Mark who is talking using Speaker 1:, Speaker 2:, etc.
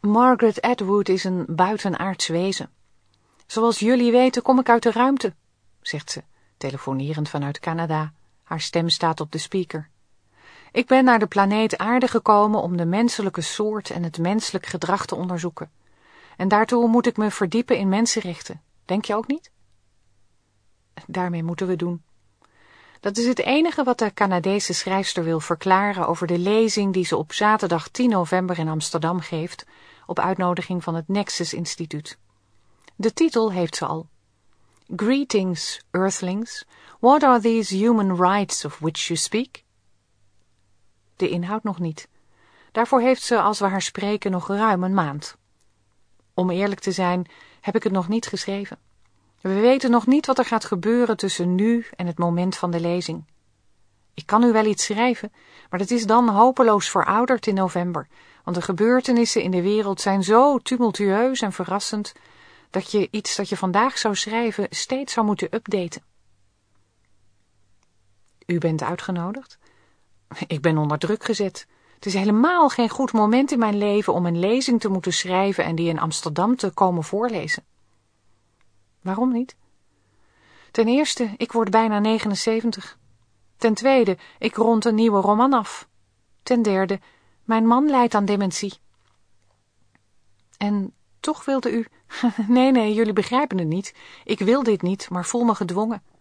Speaker 1: Margaret Atwood is een buitenaards wezen. Zoals jullie weten kom ik uit de ruimte, zegt ze, telefonerend vanuit Canada. Haar stem staat op de speaker. Ik ben naar de planeet Aarde gekomen om de menselijke soort en het menselijk gedrag te onderzoeken. En daartoe moet ik me verdiepen in mensenrechten. Denk je ook niet? Daarmee moeten we doen. Dat is het enige wat de Canadese schrijfster wil verklaren over de lezing die ze op zaterdag 10 november in Amsterdam geeft, op uitnodiging van het Nexus Instituut. De titel heeft ze al. Greetings, Earthlings. What are these human rights of which you speak? De inhoud nog niet. Daarvoor heeft ze, als we haar spreken, nog ruim een maand. Om eerlijk te zijn, heb ik het nog niet geschreven. We weten nog niet wat er gaat gebeuren tussen nu en het moment van de lezing. Ik kan nu wel iets schrijven, maar dat is dan hopeloos verouderd in november, want de gebeurtenissen in de wereld zijn zo tumultueus en verrassend, dat je iets dat je vandaag zou schrijven steeds zou moeten updaten. U bent uitgenodigd? Ik ben onder druk gezet. Het is helemaal geen goed moment in mijn leven om een lezing te moeten schrijven en die in Amsterdam te komen voorlezen. Waarom niet? Ten eerste, ik word bijna 79. Ten tweede, ik rond een nieuwe roman af. Ten derde, mijn man lijdt aan dementie. En toch wilde u... Nee, jullie begrijpen het niet. Ik wil dit niet, maar voel me gedwongen.